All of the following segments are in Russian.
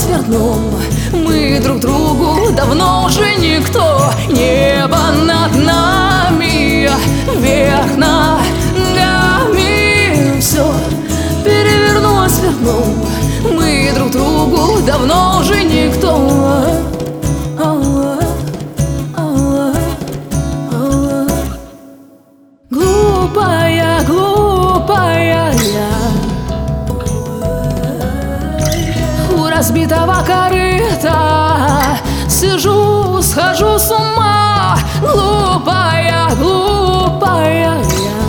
свернул. Мы друг другу давно уже никто. Небо над нами, вверх ногами, все перевернулось, свернул. Мы друг другу давно уже никто. Глупая, глупая я, у разбитого корыта сижу, схожу с ума. Глупая, глупая я,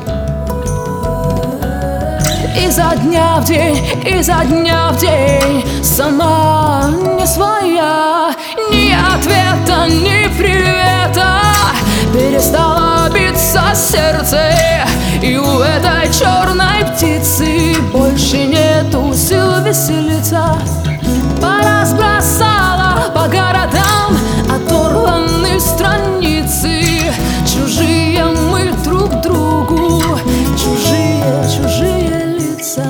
изо дня в день, изо дня в день сама не своя. Ни ответа, ни привета, перестало биться сердце, и у этой черной птицы больше нету сил веселиться. Поразбросала по городам оторванные страницы. Чужие мы друг другу, чужие, чужие лица.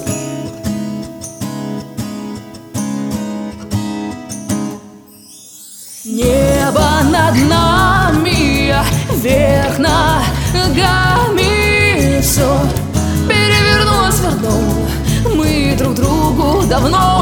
Небо над нами, вверх ногами, все перевернулось, свернул. Мы друг другу давно